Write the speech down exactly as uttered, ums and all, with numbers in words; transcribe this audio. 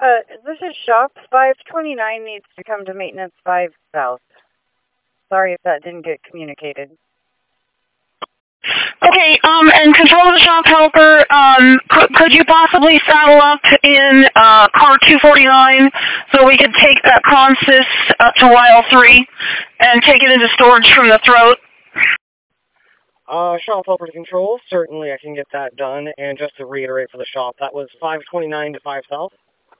Uh, this is shop five twenty-nine needs to come to maintenance five south. Sorry if that didn't get communicated. Okay, um, and control the shop helper, um, could, could you possibly saddle up in, uh, car two forty-nine so we could take that consist up to Y L three and take it into storage from the throat? Uh, shop helper to control, certainly I can get that done, and just to reiterate for the shop, that was five twenty-nine to five south?